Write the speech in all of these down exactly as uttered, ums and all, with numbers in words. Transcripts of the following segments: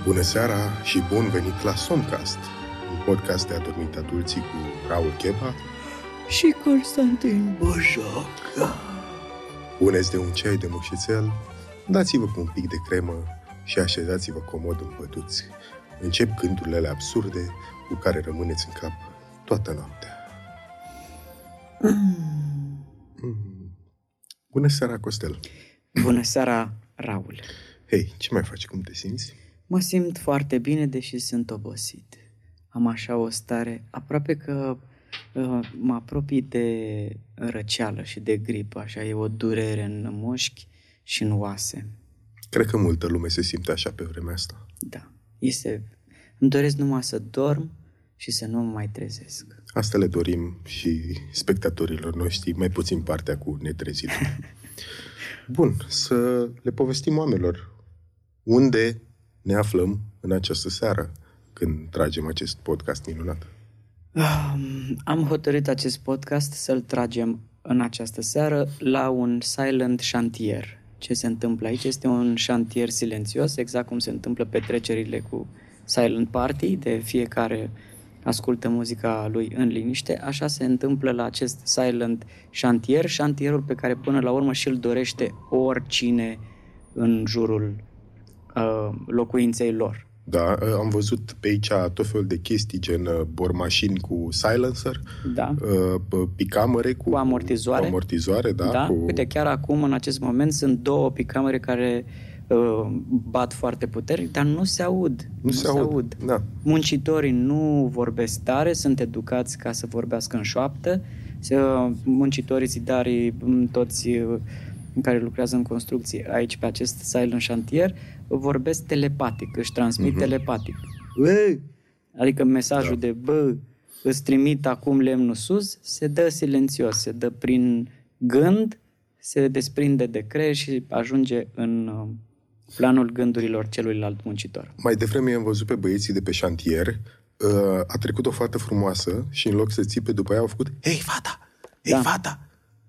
Bună seara și bun venit la Somcast, un podcast de adormit adulții cu Raul Cheba și Constantin Bojoc. Puneți de un ceai de mușițel, dați-vă cu un pic de cremă și așezați-vă comod împăduți. Încep gândurile absurde cu care rămâneți în cap toată noaptea. Mm. Mm. Bună seara, Costel. Bună seara, Raul. Hei, ce mai faci? Cum te simți? Mă simt foarte bine, deși sunt obosit. Am așa o stare, aproape că uh, mă apropii de răceală și de gripă, așa e o durere în mușchi și în oase. Cred că multă lume se simte așa pe vremea asta. Da, este... îmi doresc numai să dorm și să nu mă mai trezesc. Asta le dorim și spectatorilor noștri, mai puțin partea cu netrezitul. Bun, să le povestim oamenilor unde ne aflăm în această seară când tragem acest podcast minunat. Am hotărât acest podcast să-l tragem în această seară la un silent șantier. Ce se întâmplă aici este un șantier silențios, exact cum se întâmplă petrecerile cu silent party, de fiecare ascultă muzica lui în liniște. Așa se întâmplă la acest silent șantier, șantierul pe care până la urmă și-l dorește oricine în jurul uh, locuinței lor. Da, am văzut pe aici tot felul de chestii, gen bormașini cu silencer, da. picamere cu, cu amortizoare. Cu amortizoare da, da. Cu... Uite, chiar acum, în acest moment, sunt două picamere care uh, bat foarte puternic, dar nu se aud. Nu, nu se, se aud. aud. Da. Muncitorii nu vorbesc tare, sunt educați ca să vorbească în șoaptă. Uh, muncitorii, zidarii, toți uh, care lucrează în construcții aici pe acest silent șantier vorbesc telepatic, își transmit uh-huh. telepatic. Bă! Adică mesajul da. de bă, îți trimit acum lemnul sus, se dă silențios, se dă prin gând, se desprinde de creier și ajunge în planul gândurilor celuilalt muncitor. Mai devreme am văzut pe băieții de pe șantier, a trecut o fată frumoasă și în loc să țipe după ea au făcut: Hei, fata! Hei, da. fata!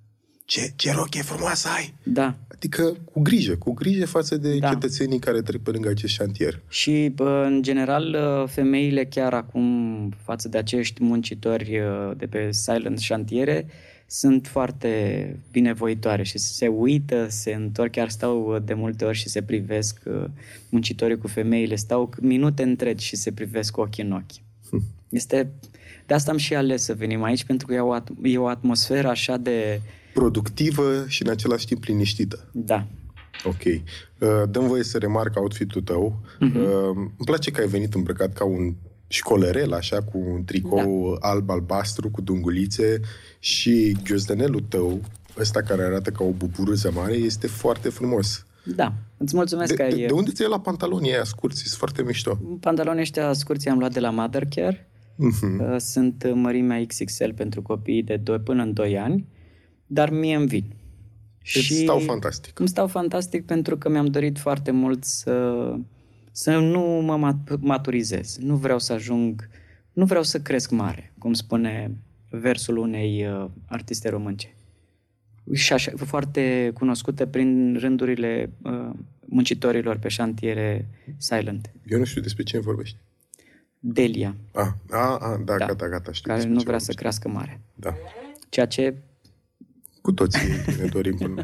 Ce, ce rochie frumoasă ai! Da. Adică cu grijă, cu grijă față de da. cetățenii care trec pe lângă acest șantier. Și, în general, femeile chiar acum, față de acești muncitori de pe silent șantiere, sunt foarte binevoitoare și se uită, se întorc, chiar stau de multe ori și se privesc, muncitorii cu femeile stau minute întregi și se privesc cu ochii în ochi. Hm. Este... De asta am și ales să venim aici, pentru că e o, at- e o atmosferă așa de... productivă și în același timp liniștită. Da. Ok. Uh, dăm voie să remarc outfit-ul tău. Uh-huh. Uh, îmi place că ai venit îmbrăcat ca un școlerel, așa, cu un tricou da. alb-albastru, cu dungulițe, și ghiozdanelul tău, ăsta care arată ca o buburuză mare, este foarte frumos. Da. Îți mulțumesc de, că ai... De, de unde ți-ai la pantalonii aia scurți? Sunt foarte mișto. Pantalonii ăștia scurți am luat de la Mothercare. Uh-huh. Sunt mărimea X X L pentru copiii de doi până în doi ani, dar mie îmi vin. Îți și stau fantastic. Îmi stau fantastic pentru că mi-am dorit foarte mult să, să nu mă maturizez. Nu vreau să ajung, nu vreau să cresc mare, cum spune versul unei uh, artiste românce. Și așa, foarte cunoscută prin rândurile uh, muncitorilor pe șantiere silent. Eu nu știu despre cine vorbești. Delia. Ah, ah, ah da, da, gata, gata. Știu care nu vrea să crească mare. Da. Ceea ce... Cu toții ne dorim până...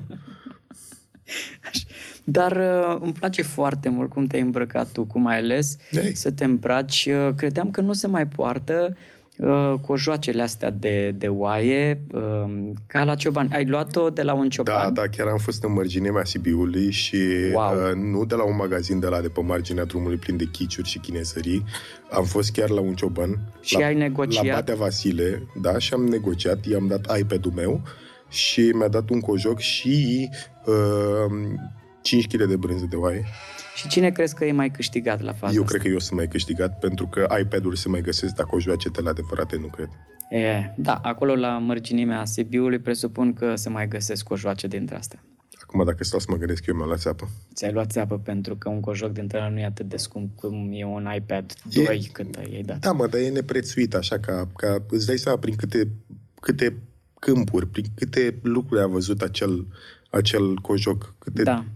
Dar uh, îmi place foarte mult cum te-ai îmbrăcat tu, cum ai ales hey. să te îmbraci. Uh, credeam că nu se mai poartă uh, cojoacele astea de, de oaie, uh, ca la cioban. Ai luat-o de la un cioban? Da, da, chiar am fost în mărginea Sibiului și wow. uh, nu de la un magazin de la de pe marginea drumului plin de chiciuri și chinezării. Am fost chiar la un cioban. Și la, ai negociat? La Batea Vasile, da, și am negociat. I-am dat iPad-ul meu și mi-a dat un cojoc și uh, cinci kilograme de brânză de oaie. Și cine crezi că e mai câștigat la faza Eu asta? cred că eu sunt mai câștigat, pentru că iPad-ul se mai găsesc, dar cojoacetele adevărate nu cred. E, da, acolo la mărginimea Sibiului presupun că se mai găsesc cojoace dintre astea. Acum, dacă stau să mă gândesc, eu mi-am luat țeapă. Ți-ai luat țeapă pentru că un cojoc dintre ăla nu e atât de scump cum e un iPad doi e, cât ai dat. Da, mă, dar e neprețuit, așa, ca, ca îți dai seama prin câte, câte câmpuri, prin câte lucruri a văzut acel, acel cojoc, câte da.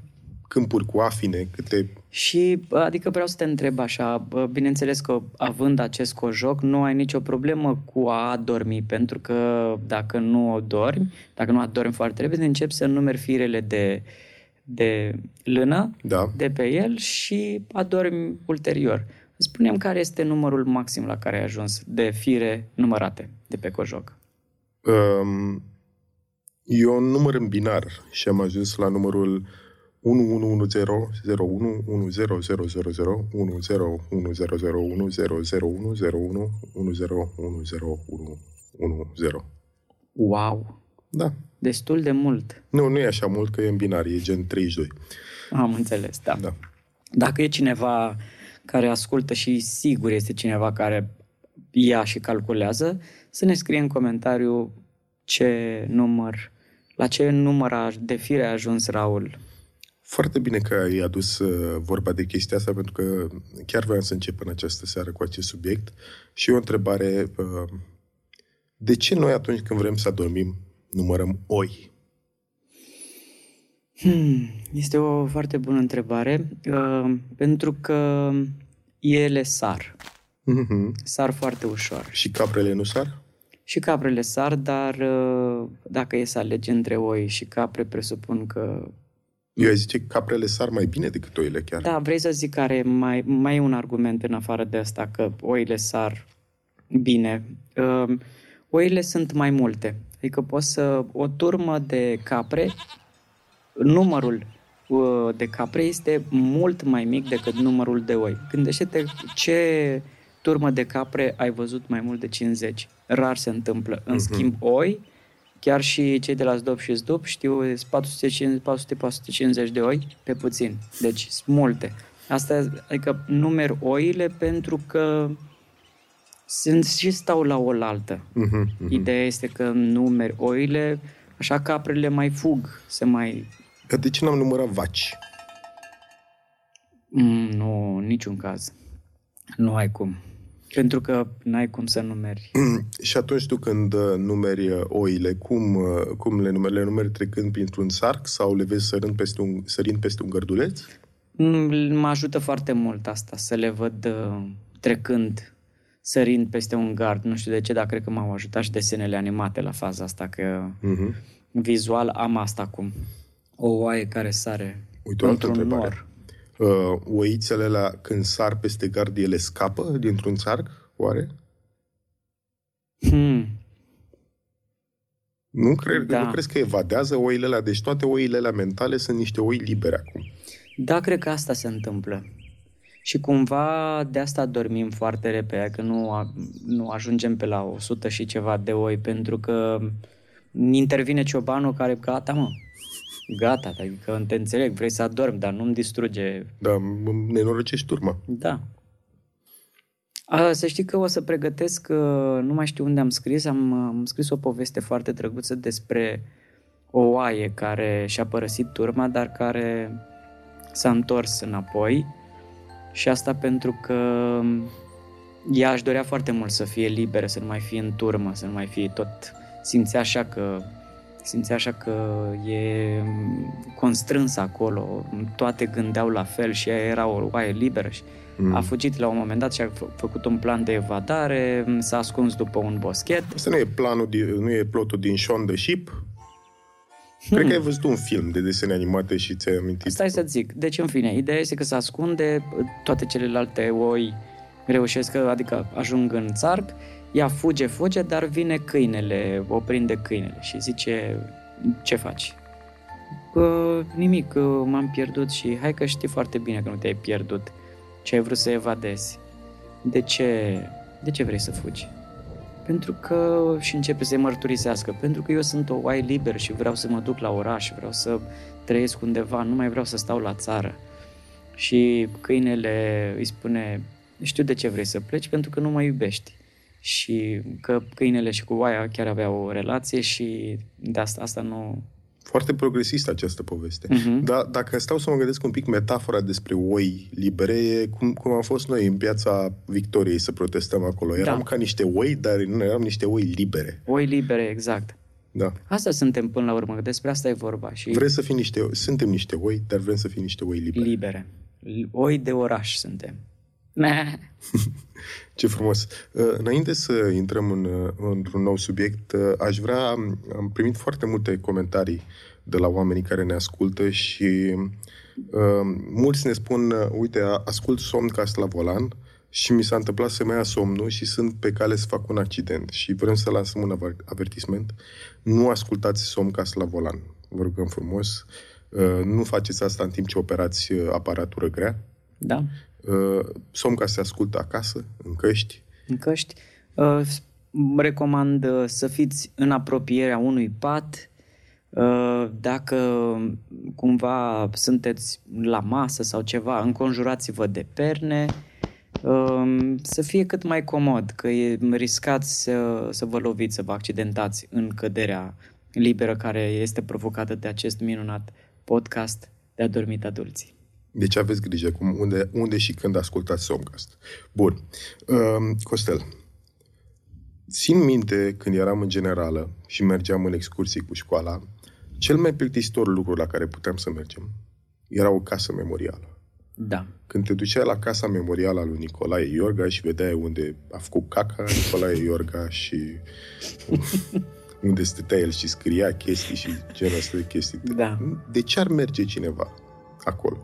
câmpuri cu afine, câte... Și, adică vreau să te întreb așa, bineînțeles că având acest cojoc, nu ai nicio problemă cu a adormi, pentru că dacă nu adormi, dacă nu adormi foarte repede, începi să numeri firele de, de lână da. de pe el și adormi ulterior. Spune-mi care este numărul maxim la care ai ajuns de fire numărate de pe cojoc. Um, eu număr în binar și am ajuns la numărul unu unu unu zero zero unu unu zero zero zero zero unu zero unu zero zero unu zero zero unu zero unu unu zero unu zero unu unu zero. Wow! Da. Destul de mult. Nu, nu e așa mult, că e în binar, e gen treizeci și doi. Am înțeles, da. da. Dacă e cineva care ascultă și sigur este cineva care ia și calculează, să ne scrie în comentariu ce număr, la ce număr de fire a ajuns Raul. Foarte bine că ai adus uh, vorba de chestia asta, pentru că chiar voiam să încep în această seară cu acest subiect. Și o întrebare, uh, de ce noi atunci când vrem să adormim numărăm oi? Hmm, este o foarte bună întrebare, uh, pentru că ele sar. Mm-hmm. Sar foarte ușor. Și caprele nu sar? Și caprele sar, dar uh, dacă e să alegi între oi și capre, presupun că... Eu aș zice că caprele sar mai bine decât oile chiar. Da, vrei să zic care mai, mai e un argument în afară de asta, că oile sar bine. Uh, oile sunt mai multe. Adică poți să... O turmă de capre, numărul uh, de capre este mult mai mic decât numărul de oi. Gândește-te ce turmă de capre ai văzut mai mult de cincizeci. Rar se întâmplă. În uh-huh. schimb, oi, chiar și cei de la Zdop și Zdop știu patru sute patru sute patru sute cincizeci de oi pe puțin. Deci sunt multe. Asta, adică numer oile pentru că sunt și stau la oaltă. Uh-huh, uh-huh. Ideea este că numeri oile, așa caprele mai fug, se mai... Dar de ce n-am numărat vaci? Mm, nu, niciun caz. Nu ai cum. Pentru că n-ai cum să numeri. Și atunci tu când numeri oile, cum, cum le numeri? Le numeri trecând printr-un sarc sau le vezi sărind peste un, sărind peste un gărduleț? Mă ajută foarte mult asta, să le văd uh, trecând, sărind peste un gard. Nu știu de ce, dar cred că m-au ajutat și desenele animate la faza asta, că uh-huh. vizual am asta acum. O oaie care sare Uite, într-un nor. Uh, oițele alea, când sar peste gard, ele scapă dintr-un sarc, oare? Hmm. Nu, cred, da. nu crezi că evadează oile alea? Deci toate oile alea mentale sunt niște oi libere acum. Da, cred că asta se întâmplă. Și cumva de asta dormim foarte repede, că nu, nu ajungem pe la o sută și ceva de oi, pentru că intervine ciobanul care, gata mă, gata, adică te înțeleg, vrei să adormi, dar nu-mi distruge... Da, nenorocești turma. Da. A, să știi că o să pregătesc, nu mai știu unde am scris, am, am scris o poveste foarte drăguță despre o oaie care și-a părăsit turma, dar care s-a întors înapoi. Și asta pentru că ea își dorea foarte mult să fie liberă, să nu mai fie în turmă, să nu mai fie tot... Simțea așa că, simțea așa că e constrânsă acolo, toate gândeau la fel și ea era o oaie liberă și mm. a fugit la un moment dat și a fă, făcut un plan de evadare, s-a ascuns după un boschet. Asta nu e planul, nu e plotul din Shaun the Sheep? Cred hmm. că ai văzut un film de desene animate și ți-ai amintit. Stai să zic. Deci, în fine, ideea este că se ascunde, toate celelalte oi reușesc, adică ajung în țarc, ea fuge, fuge, dar vine câinele, o prinde câinele și zice, ce faci? Că, nimic, că m-am pierdut și hai că știi foarte bine că nu te-ai pierdut, ce ai vrut să evadezi. De ce, de ce vrei să fugi? Pentru că, și începe să-i mărturisească, pentru că eu sunt o oaie liberă și vreau să mă duc la oraș, vreau să trăiesc undeva, nu mai vreau să stau la țară. Și câinele îi spune, știu de ce vrei să pleci, pentru că nu mă iubești. Și că câinele și cu oaia chiar aveau o relație și de asta, asta nu... Foarte progresistă această poveste. Uh-huh. Dar dacă stau să mă gândesc un pic, metafora despre oi libere e cum, cum am fost noi în Piața Victoriei să protestăm acolo. Eram da. ca niște oi, dar nu eram niște oi libere. Oi libere, exact. Da. Asta suntem până la urmă, că despre asta e vorba. Și vrem să fim niște, suntem niște oi, dar vrem să fim niște oi libere. Libere. Oi de oraș suntem. Ce frumos. Înainte să intrăm în, într-un nou subiect, aș vrea, am primit foarte multe comentarii de la oamenii care ne ascultă și uh, mulți ne spun, uite, ascult Somncast la volan și mi s-a întâmplat să-mi ia somnul și sunt pe cale să fac un accident și vrem să lansăm un avertisment. Nu ascultați Somncast la volan. Vă rugăm frumos. Uh, nu faceți asta în timp ce operați aparatură grea. Da. Uh, Somncast se ascultă acasă, în căști. În căști. Uh, recomand uh, să fiți în apropierea unui pat. Uh, dacă cumva sunteți la masă sau ceva, înconjurați-vă de perne. Uh, să fie cât mai comod, că e riscați să, să vă loviți, să vă accidentați în căderea liberă care este provocată de acest minunat podcast de Adormit Adulții. Deci aveți grijă cum, unde, unde și când ascultați Somncast. Bun. Uh, Costel, țin minte când eram în generală și mergeam în excursii cu școala, cel mai plictisitor lucru la care puteam să mergem era o casă memorială. Da. Când te duceai la casa memorială a lui Nicolae Iorga și vedeai unde a făcut caca Nicolae Iorga și unde stătea el și scria chestii și genul ăsta de chestii. Da. De ce ar merge cineva acolo?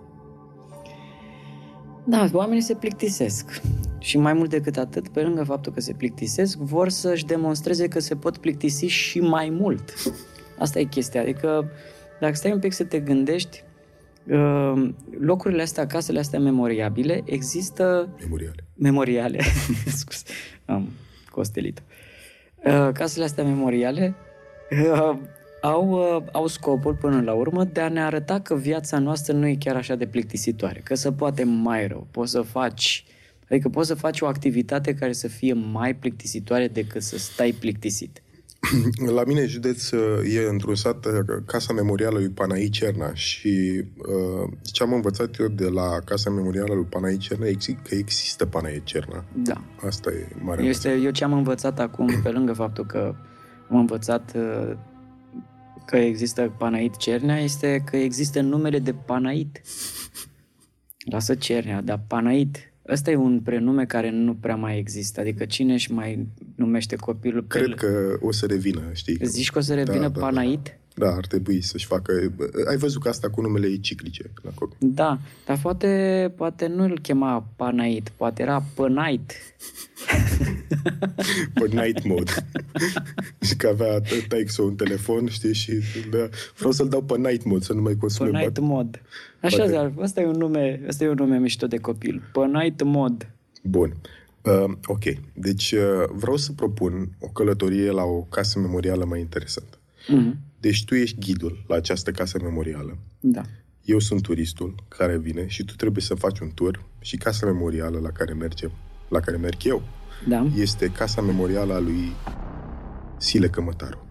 Da, oamenii se plictisesc. Și mai mult decât atât, pe lângă faptul că se plictisesc, vor să-și demonstreze că se pot plictisi și mai mult. Asta e chestia. Adică, dacă stai un pic să te gândești, locurile astea, casele astea memoriabile, există... Memoriale. Memoriale. Scuze, am costelit. Casele astea memoriale au, au scopul, până la urmă, de a ne arăta că viața noastră nu e chiar așa de plictisitoare, că se poate mai rău. Poți să faci... Adică poți să faci o activitate care să fie mai plictisitoare decât să stai plictisit. La mine în județ e într-un sat Casa Memorială lui Panahi Cerna și uh, ce am învățat eu de la Casa Memorială lui Panahi Cerna e că există Panahi Cerna. Da. Asta e mare. Este, eu ce am învățat acum, pe lângă faptul că am învățat uh, că există Panahit Cernea, este că există numele de Panahit. Lasă Cernea, dar Panahit. Ăsta e un prenume care nu prea mai există. Adică cine își mai numește copilul? Cred pe... că o să revină, știi? Zici că o să revină da, Panahit? Da, da, ar trebui să-și facă... Ai văzut că asta cu numele e ciclice la copii. Da, dar poate, poate nu îl chema Panahit, poate era Pănait. Pe night mode. Și că avea taică un telefon, știi, și da, vreau să-l dau pe night mode, să nu mai consume. Pe night mode. Așa, dar ăsta e un nume, ăsta e un nume mișto de copil. Pe night mode. Bun. Uh, ok. Deci uh, vreau să propun o călătorie la o casă memorială mai interesantă. Mm-hmm. Deci tu ești ghidul la această casă memorială. Da. Eu sunt turistul care vine și tu trebuie să faci un tur și casa memorială la care mergem, la care merg eu, da. Este casa memorială a lui Sile Cămătaru.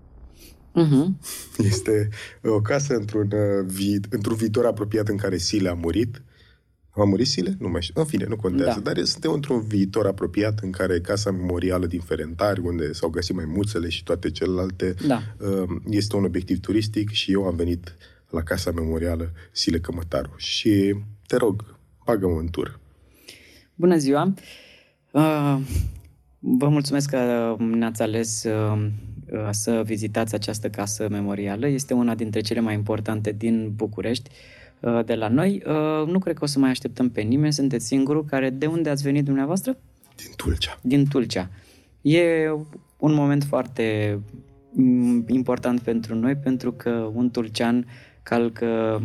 Uh-huh. Este o casă într-un, vi- într-un viitor apropiat în care Sile a murit. A murit Sile? Nu mai știu. În fine, nu contează. Da. Dar suntem într-un viitor apropiat în care casa memorială din Ferentari, unde s-au găsit maimuțele și toate celelalte, da. Este un obiectiv turistic și eu am venit la casa memorială Sile Cămătaru. Și te rog, bagă-mă în tur. Bună ziua! Uh, vă mulțumesc că ne-ați ales uh, să vizitați această casă memorială. Este una dintre cele mai importante din București, uh, de la noi. Uh, nu cred că o să mai așteptăm pe nimeni. Sunteți singurul care... De unde ați venit dumneavoastră? Din Tulcea. Din Tulcea. E un moment foarte important pentru noi, pentru că un tulcean calcă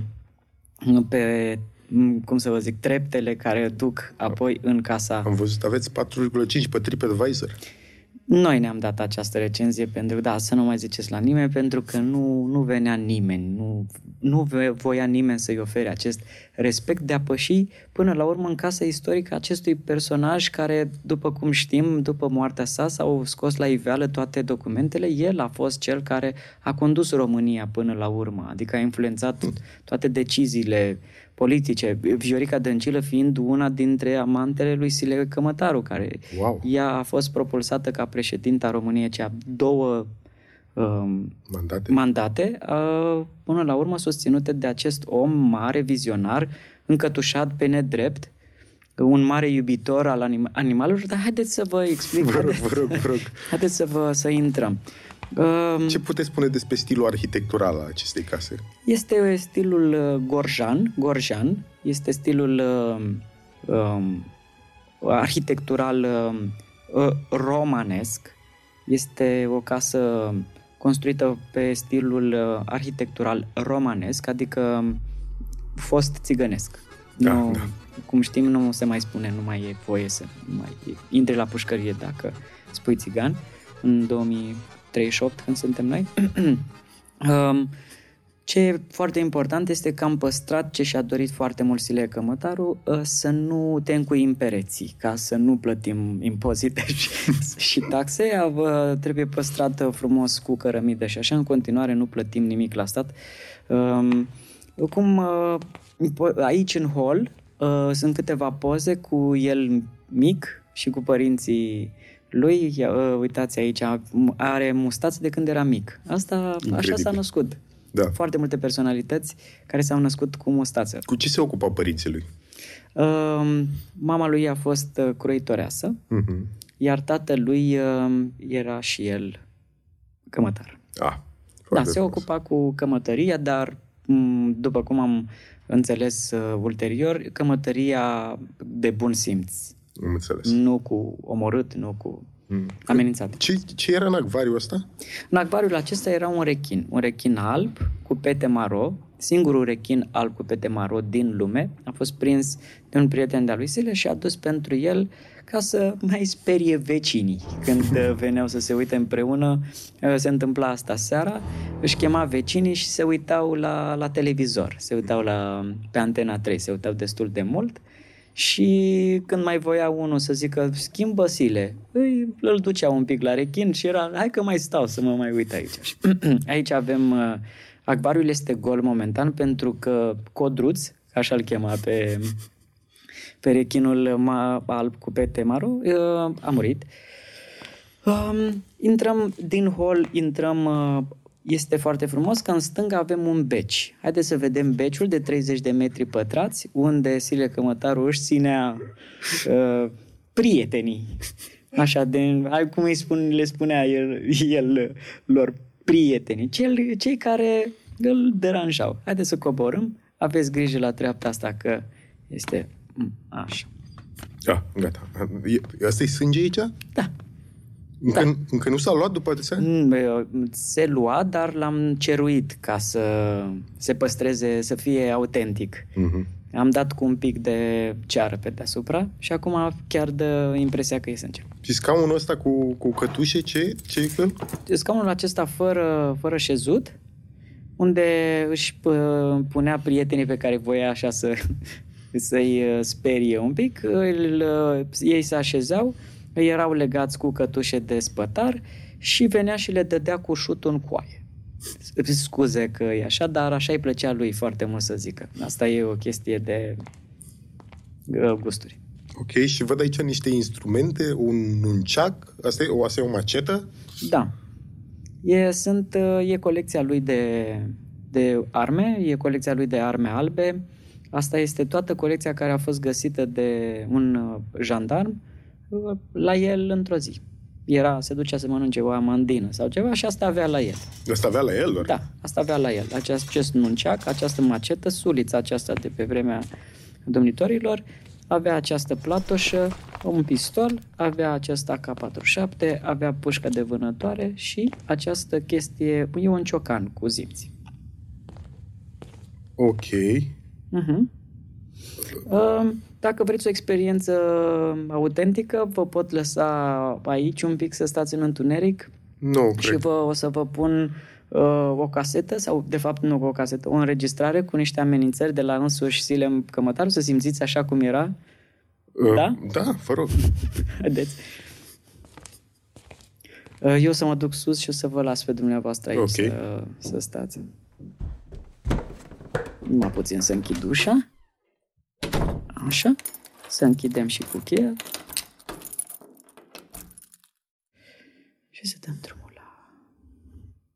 pe... cum să vă zic, treptele care duc apoi în casa... Am văzut, aveți patru virgulă cinci pe TripAdvisor. Noi ne-am dat această recenzie pentru, da, să nu mai ziceți la nimeni, pentru că nu, nu venea nimeni, nu, nu voia nimeni să-i ofere acest respect de a păși până la urmă în casa istorică acestui personaj care, după cum știm, după moartea sa s-au scos la iveală toate documentele. El a fost cel care a condus România până la urmă, adică a influențat toate deciziile politice, Viorica Dăncilă fiind una dintre amantele lui Sile Cămătaru, care wow. ea a fost propulsată ca președinta României cea două mandate, mandate până la urmă susținute de acest om mare, vizionar, încătușat pe nedrept, un mare iubitor al anim- animalelor, dar haideți să vă explic. Vă rog, haideți, vă rog, vă rog. Haideți să, vă, să intrăm. Ce puteți spune despre stilul arhitectural al acestei case? Este stilul gorjan, gorjan, este stilul uh, um, arhitectural uh, romanesc. Este o casă construită pe stilul uh, arhitectural romanesc, adică fost țigănesc. Da, nu, da. Cum știm, nu se mai spune, nu mai e voie să mai intri la pușcărie dacă spui țigan. În două mii treizeci și opt, când suntem noi. um, Ce e foarte important este că am păstrat ce și-a dorit foarte mult Silvia Cămătaru, să nu te încuim pereții, ca să nu plătim impozite și, și taxe. Trebuie păstrată frumos cu cărămidă și așa. În continuare nu plătim nimic la stat. Cum aici în hol sunt câteva poze cu el mic și cu părinții lui. Uitați aici, are mustață de când era mic. Asta, incredibil. Așa s-a născut. Da. Foarte multe personalități care s-au născut cu mustață. Cu ce se ocupa părinții lui? Uh, mama lui a fost uh, croitoreasă, uh-huh. iar tatălui uh, era și el cămătar. Ah, da, se ocupa cu cămătăria, dar m- după cum am înțeles uh, ulterior, cămătăria de bun simț. Am înțeles. Nu cu omorât, nu cu... Mm. Amenințat. Ce, ce era în acvariul ăsta? În acvariul acesta era un rechin. Un rechin alb cu pete maro. Singurul rechin alb cu pete maro din lume. A fost prins de un prieten de-a lui Silvia și a dus pentru el ca să mai sperie vecinii. Când veneau să se uite împreună, se întâmpla asta seara, își chema vecinii și se uitau la, la televizor. Se uitau la, pe Antena trei, se uitau destul de mult. Și când mai voia unul să zică schimbă Sile, îi, îl ducea un pic la rechin și era hai că mai stau să mă mai uit aici. Aici avem, uh, acvariul este gol momentan pentru că Codruț, așa îl chema pe, pe rechinul ma, alb cu pete maro, uh, a murit. Uh, intrăm din hol, intrăm... Uh, Este foarte frumos că în stânga avem un beci. Haideți să vedem beciul de treizeci de metri pătrați, unde Silvia Cămătaru își ținea uh, prietenii. Așa de, hai cum îi spun, le spunea el, el lor, prietenii. Cel, cei care îl deranjau. Haideți să coborâm. Aveți grijă la treapta asta că este așa. Ah, gata. Asta-i sânge aici? Da. Încă, da. încă nu s-a luat după atâția? Se lua, dar l-am ceruit ca să se păstreze, să fie autentic. Uh-huh. Am dat cu un pic de ceară pe deasupra și acum chiar dă impresia că e sânge. Și scaunul ăsta cu, cu cătușe, ce, ce e el? Scaunul acesta fără, fără șezut, unde își punea prietenii pe care voia așa să, să-i sperie un pic, îl, ei se așezau, erau legați cu cătușe de spătar și venea și le dădea cu șutul în coaie. Scuze că e așa, dar așa îi plăcea lui foarte mult să zică. Asta e o chestie de gusturi. Ok, și văd aici niște instrumente, un nunchac, asta e, asta e o macetă? Da. E, sunt, e colecția lui de, de arme, e colecția lui de arme albe. Asta este toată colecția care a fost găsită de un jandarm la el într-o zi. Era, se ducea să mănânce o amandină sau ceva și asta avea la el. Asta avea la el, doar? Da, asta avea la el. Acest, acest nunceac, această macetă, sulița aceasta de pe vremea domnitorilor, avea această platoșă, un pistol, avea acest A K patruzeci și șapte, avea pușcă de vânătoare și această chestie, e un ciocan cu zimți. Ok. Uh-huh. Dacă vreți o experiență autentică, vă pot lăsa aici un pic să stați în întuneric. Nu, și cred. vă, o să vă pun uh, o casetă, sau de fapt nu o casetă, o înregistrare cu niște amenințări de la însuși Silvia Cămătaru, să simțiți așa cum era. Uh, da? Da, vă rog. Haideți. Uh, eu să mă duc sus și o să vă las pe dumneavoastră aici okay. să, să stați. Numai puțin să închid ușa. Așa. Să închidem și cu cheia. Și să dăm drumul la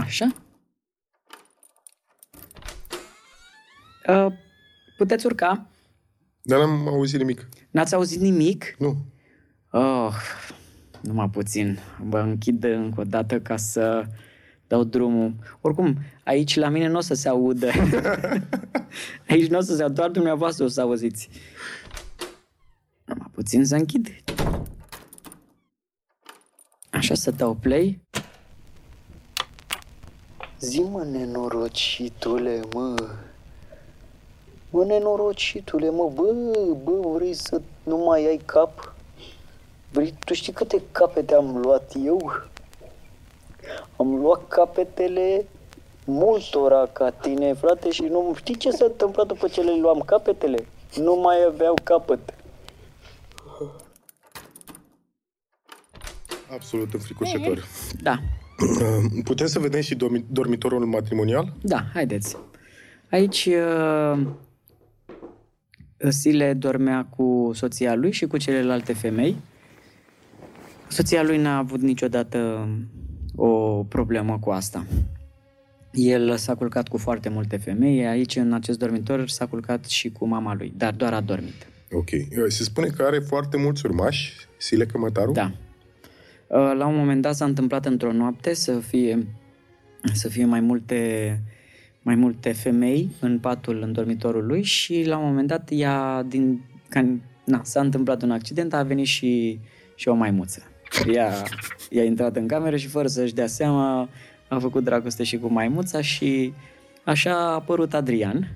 Așa. Uh, puteți urca. Dar n-am auzit nimic. N-ați auzit nimic? Nu. Oh, numai puțin. Vă închid încă o dată ca să dau drumul. Oricum, aici la mine nu o să se audă. Aici nu o să se audă, doar dumneavoastră o să auziți. Numai puțin să închid. Așa, să dau play. Zi-mă, nenorocitule, mă. Bă, nenorocitule, mă, bă, bă, vrei să nu mai ai cap? Vrei, tu știi câte capete am luat eu? Am luat capetele multora ca tine, frate, și nu știi ce s-a întâmplat după ce le luam capetele? Nu mai aveau capăt. Absolut înfricoșător. Da. Putem să vedem și dormi- dormitorul matrimonial? Da, haideți. Aici uh, Sile dormea cu soția lui și cu celelalte femei. Soția lui n-a avut niciodată o problemă cu asta. El s-a culcat cu foarte multe femei. Aici, în acest dormitor, s-a culcat și cu mama lui, dar doar a dormit. Ok. Se spune că are foarte mulți urmași, Sile Cămătaru? Da. La un moment dat s-a întâmplat într-o noapte să fie, să fie mai multe, mai multe femei în patul, în dormitorul lui și la un moment dat ea, din, ca, na, s-a întâmplat un accident, a venit și, și o maimuță. Ea, ea a intrat în cameră și fără să-și dea seama a făcut dragoste și cu maimuța și așa a apărut Adrian,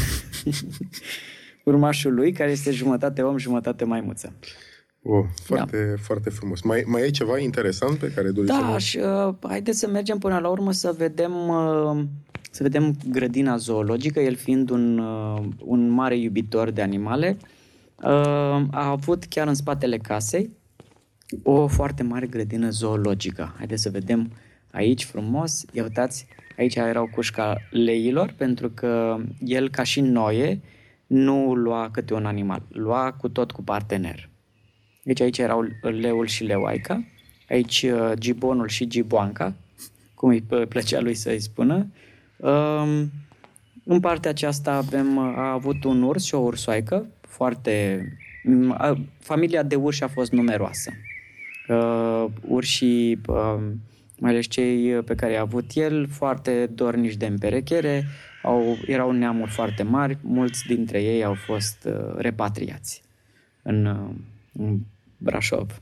urmașul lui, care este jumătate om, jumătate maimuță. Oh, foarte, da. foarte frumos. Mai, mai e ceva interesant pe care doriți da, să... și uh, haideți să mergem până la urmă să vedem, uh, să vedem grădina zoologică, el fiind un, uh, un mare iubitor de animale. Uh, a avut chiar în spatele casei o foarte mare grădină zoologică. Haideți să vedem aici frumos. Ia uitați, aici erau cușca leilor, pentru că el, ca și Noe, nu lua câte un animal, lua cu tot cu partener. Deci aici erau leul și leoaica, aici uh, gibonul și giboanca, cum îi plăcea lui să-i spună. Uh, în partea aceasta avem, a avut un urs și o ursoaică, foarte... Uh, familia de urși a fost numeroasă. Uh, urșii, uh, mai ales cei pe care i-a avut el, foarte dornici de împerechere, au, erau neamuri foarte mari, mulți dintre ei au fost uh, repatriați în... Uh, în Brașov.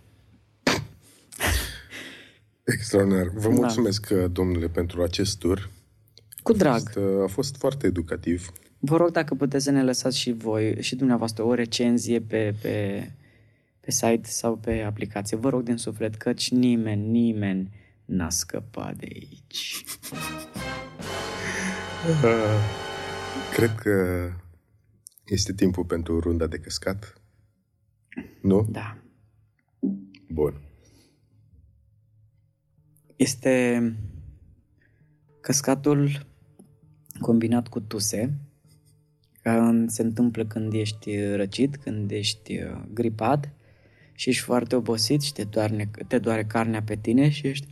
Extraordinar. Vă mulțumesc, da. domnule, pentru acest tur. Cu drag. A fost, a fost foarte educativ. Vă rog dacă puteți să ne lăsați și voi, și dumneavoastră, o recenzie pe, pe, pe site sau pe aplicație. Vă rog din suflet, căci nimeni, nimeni n-a scăpat de aici. Cred că este timpul pentru runda de căscat. Nu? Da. Bun. Este căscatul combinat cu tuse, care se întâmplă când ești răcit, când ești gripat și ești foarte obosit și te doare, te doare carnea pe tine și ești...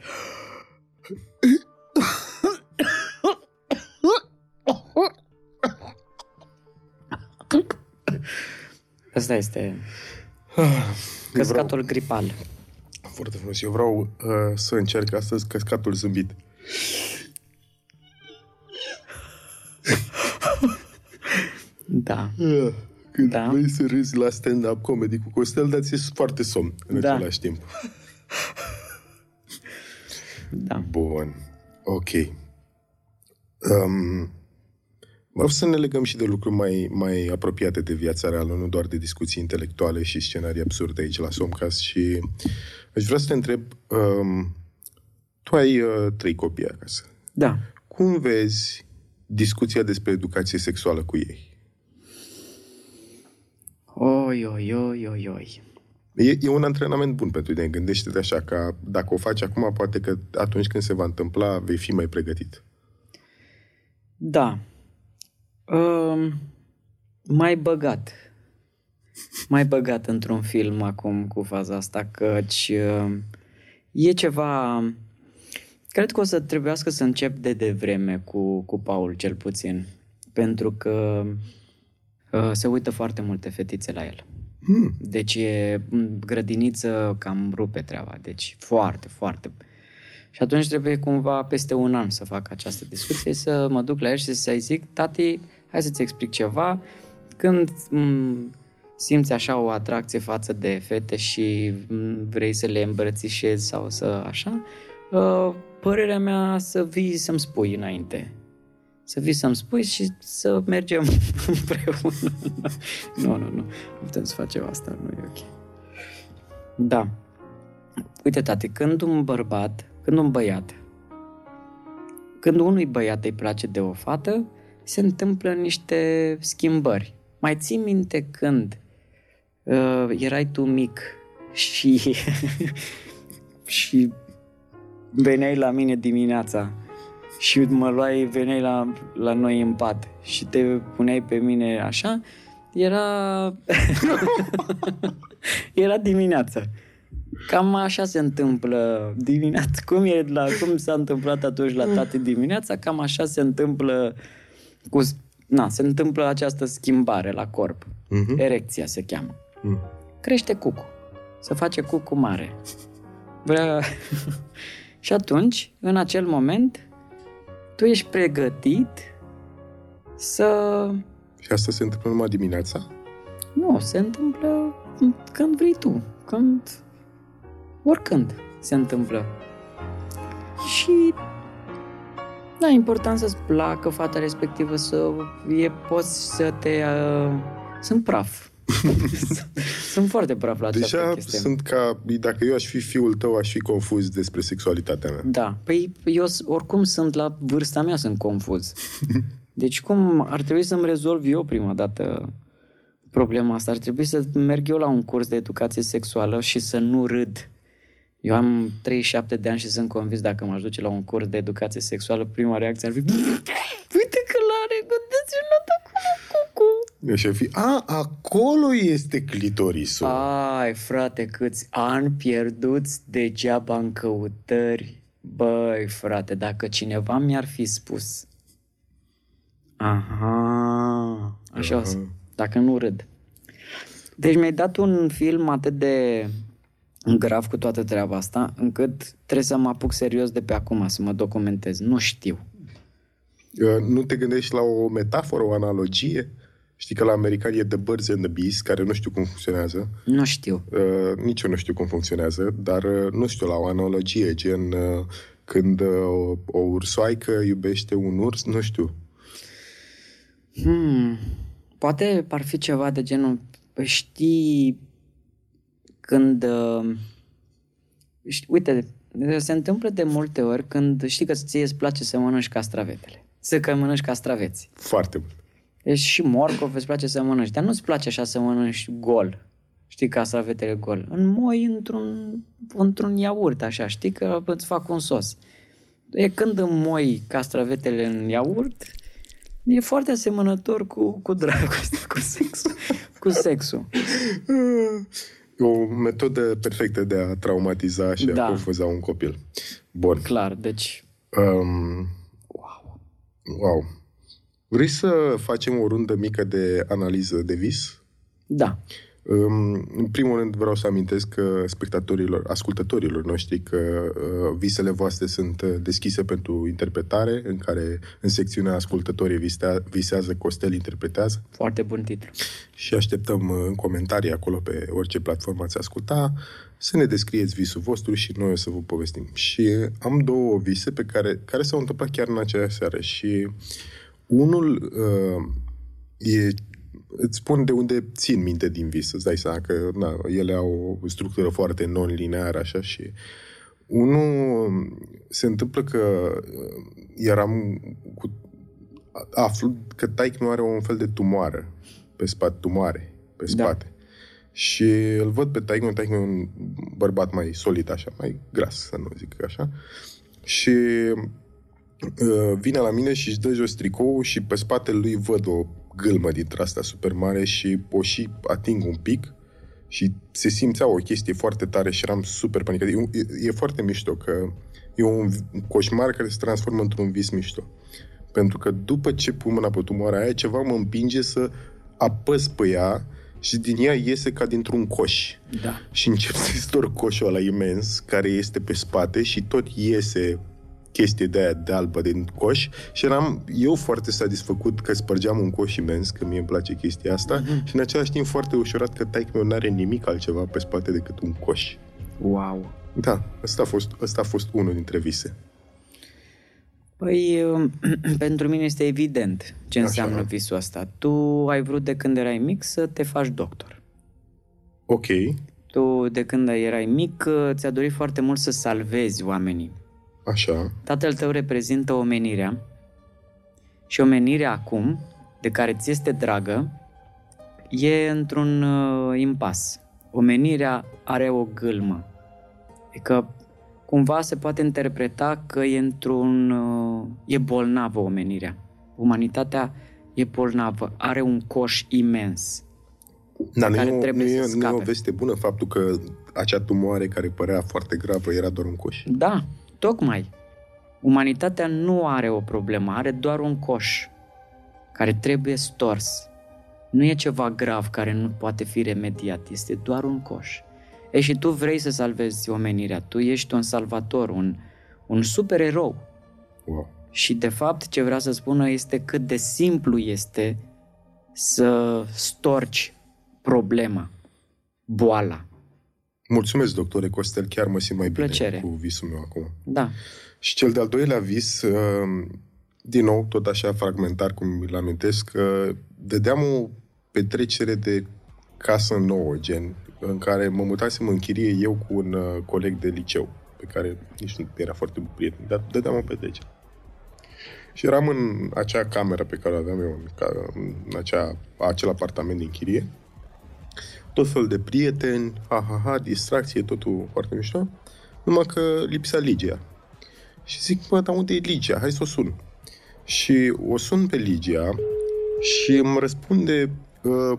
Asta este căscatul vreau... gripal. Foarte frumos. Eu vreau uh, să încerc astăzi căscatul zâmbit. Da. Când da. vrei să râzi la stand-up comedy cu Costel, dar ți-e foarte somn în da. același timp. Da. Bun. Ok. Um, vreau să ne legăm și de lucruri mai, mai apropiate de viața reală, nu doar de discuții intelectuale și scenarii absurde aici la Somcast. Și aș vrea să te întreb, um, tu ai uh, trei copii acasă. Da. Cum vezi discuția despre educație sexuală cu ei? Oi, oi, oi, oi, oi. E, e un antrenament bun pentru tine. Gândește-te așa, că dacă o faci acum, poate că atunci când se va întâmpla, vei fi mai pregătit. Da. Uh, mai băgat. Mai băgat într-un film acum cu faza asta, căci uh, e ceva... Cred că o să trebuiască să încep de devreme cu, cu Paul, cel puțin. Pentru că uh, se uită foarte multe fetițe la el. Hmm. Deci e grădiniță, cam rupe treaba. Deci foarte, foarte. Și atunci trebuie cumva peste un an să fac această discuție, să mă duc la el și să-i zic: tati, hai să-ți explic ceva. Când m- simți așa o atracție față de fete și m- vrei să le îmbrățișezi sau să așa, uh, părerea mea să vii să-mi spui înainte. Să vii să-mi spui și să mergem împreună. Nu, nu, nu. Nu putem să facem asta, nu e ok. Da. Uite, tati, când un bărbat, când un băiat, când unui băiat îi place de o fată, se întâmplă niște schimbări. Mai ții minte când uh, erai tu mic și, și veneai la mine dimineața și mă luai, veneai la, la noi în pat și te puneai pe mine așa, era era dimineața. Cam așa se întâmplă dimineața. Cum, e la, cum s-a întâmplat atunci la tati dimineața, cam așa se întâmplă cu, na, se întâmplă această schimbare la corp. Uh-huh. Erecția se cheamă. Uh-huh. Crește cucu. Se face cucu mare. Vrea... Și atunci, în acel moment, tu ești pregătit să... Și asta se întâmplă numai dimineața? Nu, se întâmplă când vrei tu. Când... Oricând se întâmplă. Și da, e important să-ți placă fata respectivă, să e, poți să te... Uh, sunt praf. Sunt foarte praf la această Deja chestie. Sunt ca... Dacă eu aș fi fiul tău, aș fi confuz despre sexualitatea mea. Da. Păi eu oricum sunt la vârsta mea, sunt confuz. Deci cum ar trebui să-mi rezolv eu prima dată problema asta? Ar trebui să merg eu la un curs de educație sexuală și să nu râd. Eu am treizeci și șapte de ani și sunt convins dacă m-aș duce la un curs de educație sexuală, prima reacție ar fi: uite că l-are, gândeți-l acolo, cucu. Și ar fi: a, acolo este clitorisul. Ai, frate, câți ani pierduți degeaba în căutări. Băi, frate, dacă cineva mi-ar fi spus. Aha, așa o să, dacă nu râd. Deci mi-ai dat un film atât de grav cu toată treaba asta, încât trebuie să mă apuc serios de pe acum, să mă documentez. Nu știu. Nu te gândești la o metaforă, o analogie? Știi că la americani e The Birds and the Bees, care nu știu cum funcționează. Nu știu. Uh, nici eu nu știu cum funcționează, dar uh, nu știu, la o analogie, gen uh, când uh, o ursoaică iubește un urs, nu știu. Hmm. Poate ar fi ceva de genul, știi, când... Uh, știi, uite, se întâmplă de multe ori când știi că ție îți place să mănânci castravetele. Să că mănânci castraveți. Foarte mult. Deci și morcov îți place să mănânci, dar nu-ți place așa să mănânci gol. Știi, castravetele gol. Înmoi într-un, într-un iaurt, așa, știi, că îți fac un sos. E când înmoi castravetele în iaurt, e foarte asemănător cu, cu dragostea, cu sexul. Cu sexul. O metodă perfectă de a traumatiza și da. a confuza un copil. Bun. Clar, deci... Um, wow. Wow. Vrei să facem o rundă mică de analiză de vis? Da. În primul rând vreau să amintesc că spectatorilor, ascultătorilor noștri că uh, visele voastre sunt deschise pentru interpretare, în care în secțiunea ascultătorii visea, visează, Costel interpretează. Foarte bun titlu. Și așteptăm în comentarii acolo pe orice platformă ați asculta să ne descrieți visul vostru și noi o să vă povestim. Și am două vise pe care, care s-au întâmplat chiar în aceeași seară și unul uh, e îți spun de unde țin minte din vis, îți dai seama că na, ele au o structură foarte non-lineară, așa, și unul se întâmplă că eram cu... aflu că taic nu are un fel de tumoare pe spate, tumoare pe spate. Da. Și îl văd pe taic, taic e un bărbat mai solid, așa, mai gras, să nu zic așa, și uh, vine la mine și își dă jos tricou și pe spatele lui văd o gâlmă dintre asta super mare și o și ating un pic și se simțea o chestie foarte tare și eram super panicat. E, e foarte mișto că E un coșmar care se transformă într-un vis mișto. Pentru că după ce pun mâna pe tumoarea aia, ceva mă împinge să apăs pe ea și din ea iese ca dintr-un coș. Da. Și încep să-i stor coșul ăla imens, care este pe spate și tot iese chestie de aia de albă din coș și eram eu foarte satisfăcut că spărgeam un coș imens, că mie îmi place chestia asta, mm-hmm. și în același timp foarte ușurat că taică meu n-are nimic altceva pe spate decât un coș. Wow! Da, ăsta a fost, ăsta a fost unul dintre vise. Păi, pentru mine este evident ce înseamnă Așa. visul ăsta. Tu ai vrut de când erai mic să te faci doctor. Ok. Tu de când erai mic ți-a dorit foarte mult să salvezi oamenii. Așa. Tatăl tău reprezintă omenirea și omenirea acum, de care ți este dragă, e într-un uh, impas. Omenirea are o gâlmă. Adică cumva se poate interpreta că e într-un... Uh, e bolnavă omenirea. Umanitatea e bolnavă, are un coș imens. Dar nu, nu, nu, e, nu e o veste bună faptul că acea tumoare care părea foarte gravă era doar un coș? Da, tocmai. Umanitatea nu are o problemă, are doar un coș care trebuie stors. Nu e ceva grav care nu poate fi remediat, este doar un coș. E și tu vrei să salvezi omenirea, tu ești un salvator, un, un supererou. Wow. Și de fapt ce vreau să spună este cât de simplu este să storci problema, boala. Mulțumesc, doctore Costel, chiar mă simt mai bine Plăcere. cu visul meu acum. Da. Și cel de-al doilea vis, din nou, tot așa fragmentar, cum mi-l amintesc, dădeam o petrecere de casă nouă, gen, în care mă mutasem în chirie eu cu un coleg de liceu, pe care nici nu era foarte prieten, dar dădeam o petrecere. Și eram în acea cameră pe care o aveam eu, în acea, acel apartament din chirie, tot fel de prieteni, ha, ha, ha, distracție, totul foarte mișto, numai că lipsea Ligia. Și zic, bă, dar unde e Ligia? Hai să o sun. Și o sun pe Ligia și îmi răspunde uh,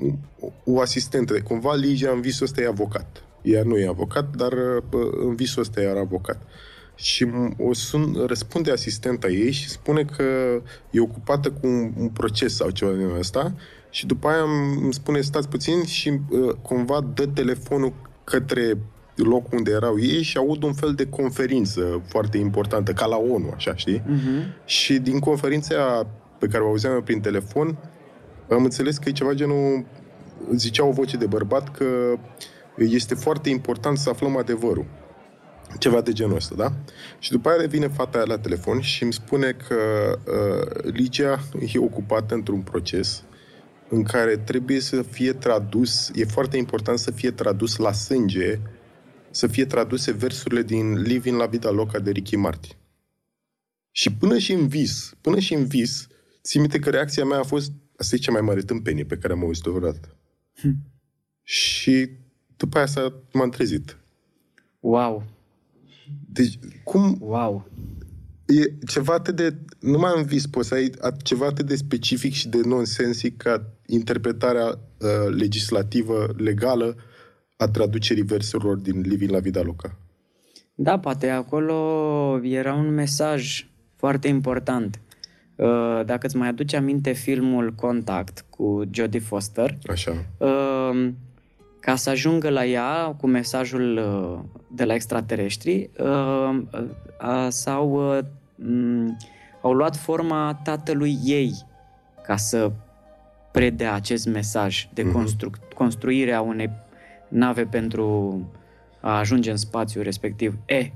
o asistentă. Cumva Ligia în visul ăsta e avocat. Ea nu e avocat, dar uh, în visul ăsta era avocat. Și o sun, răspunde asistenta ei și spune că e ocupată cu un, un proces sau ceva din ăsta și după aia îmi spune stați puțin și uh, cumva dă telefonul către locul unde erau ei și aud un fel de conferință foarte importantă, ca la ONU, așa, știi? Uh-huh. Și din conferința pe care o auzeam eu prin telefon, am înțeles că e ceva genul, zicea o voce de bărbat că este foarte important să aflăm adevărul. Ceva de genul ăsta, da? Și după aia vine fata aia la telefon și îmi spune că uh, Ligia e ocupată într-un proces în care trebuie să fie tradus, e foarte important să fie tradus la sânge, să fie traduse versurile din Living la Vida Loca de Ricky Martin. Și până și în vis, până și în vis, țin minte că reacția mea a fost, asta e cea mai mare tâmpenie pe care am auzit-o vreodată. Hm. Și după aia s-a, m-am trezit. Wow! Deci, cum... Wow! E ceva atât de... Numai în vis poți să ai ceva atât de specific și de nonsensic ca interpretarea uh, legislativă, legală a traducerii versurilor din Living la Vida Loca. Da, poate acolo era un mesaj foarte important. Uh, dacă îți mai aduci aminte filmul Contact cu Jodie Foster, Așa. Uh, ca să ajungă la ea cu mesajul uh, de la extraterestri, uh, uh, sau uh, um, au luat forma tatălui ei ca să predea acest mesaj de uh-huh. constru- construirea unei nave pentru a ajunge în spațiu respectiv. E,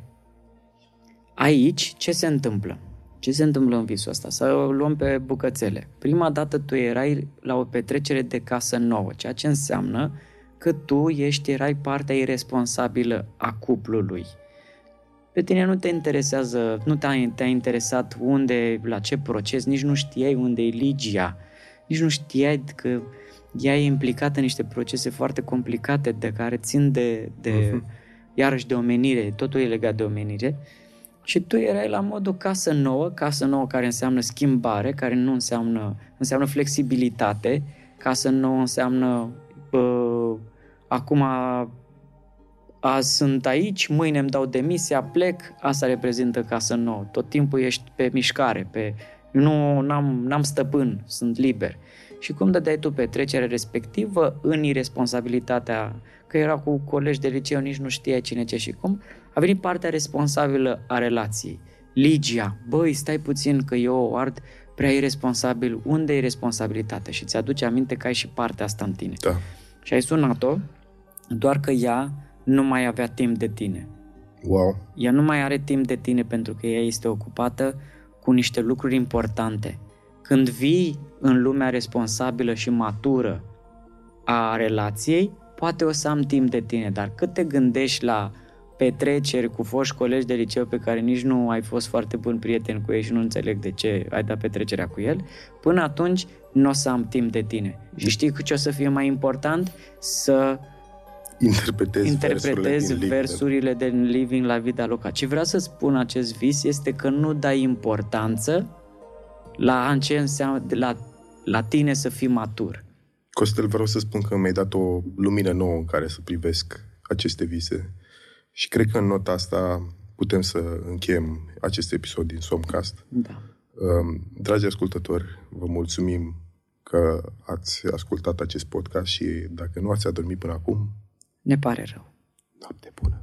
aici ce se întâmplă? Ce se întâmplă în visul ăsta? Să o luăm pe bucățele. Prima dată tu erai la o petrecere de casă nouă, ceea ce înseamnă că tu ești, erai partea irresponsabilă a cuplului. Pe tine nu te interesează, nu te-a, te-a interesat unde, la ce proces, nici nu știai unde e Ligia, nici nu știai că ea e implicată în niște procese foarte complicate de care țin de, de uh-huh. iarăși de omenire, totul e legat de omenire. Și tu erai la modul casă nouă, casă nouă care înseamnă schimbare, care nu înseamnă, înseamnă flexibilitate, casă nouă înseamnă uh, acum azi sunt aici, mâine îmi dau demisia, plec, asta reprezintă casă nouă. Tot timpul ești pe mișcare, pe... nu n-am, n-am stăpân, sunt liber. Și cum dădeai tu petrecerea respectivă în irresponsabilitatea, că era cu colegi de liceu, nici nu știai cine ce și cum, a venit partea responsabilă a relației. Ligia, băi, stai puțin că eu o ard prea irresponsabil, unde e responsabilitatea? Și ți-aduce aminte că ai și partea asta în tine. Da. Și ai sunat-o, doar că ea nu mai avea timp de tine. Wow. Ea nu mai are timp de tine pentru că ea este ocupată cu niște lucruri importante. Când vii în lumea responsabilă și matură a relației, poate o să am timp de tine, dar cât te gândești la petreceri cu foști colegi de liceu pe care nici nu ai fost foarte bun prieten cu ei și nu înțeleg de ce ai dat petrecerea cu el, până atunci nu o să am timp de tine. Și știi ce o să fie mai important? Să interpretezi, interpretezi versurile, versurile de Living la Vida Loca. Ce vreau să spun acest vis este că nu dai importanță la ce înseamnă la, la tine să fii matur. Costel, vreau să spun că mi-ai dat o lumină nouă în care să privesc aceste vise. Și cred că în nota asta putem să încheiem acest episod din Somcast. Da. Dragi ascultători, vă mulțumim că ați ascultat acest podcast și dacă nu ați adormit până acum, ne pare rău. Noapte bună!